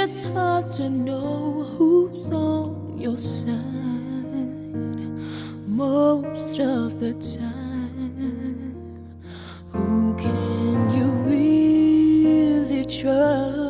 it's hard to know who's on your side most of the time. Who can you really trust?